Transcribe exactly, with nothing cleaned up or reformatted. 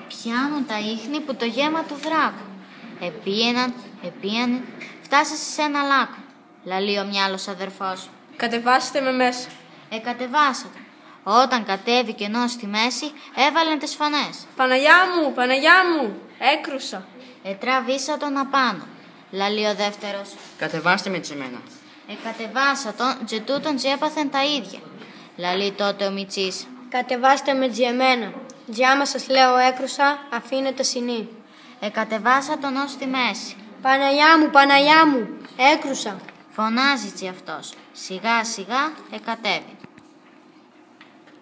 Πιάνουν τα ίχνη που το γέμα του δράκου. Επίεναν, επίεναν, φτάσασε σε ένα λάκκο. Λαλεί ο μυάλος αδερφός. Κατεβάστε με μέσα. Εκατεβάσατε. Όταν κατέβηκε ενώ στη μέση, έβαλαν τις φωνές. Παναγιά μου, Παναγιά μου, έκρουσα. Ετραβήσα τον απάνω. Λαλεί ο δεύτερος. Κατεβάστε με τσεμένα. Εκατεβάσα τον, και τούτον και έπαθεν τα ίδια. Λαλεί τότε ο Μιτσής. Κατεβάστε με τζι εμένα. Τζι άμα σας λέω έκρουσα, αφήνετε συνή. Εκατεβάσα τον ως στη μέση. Παναγιά μου, Παναγιά μου, έκρουσα. Φωνάζει τσι αυτός. Σιγά σιγά εκατέβη.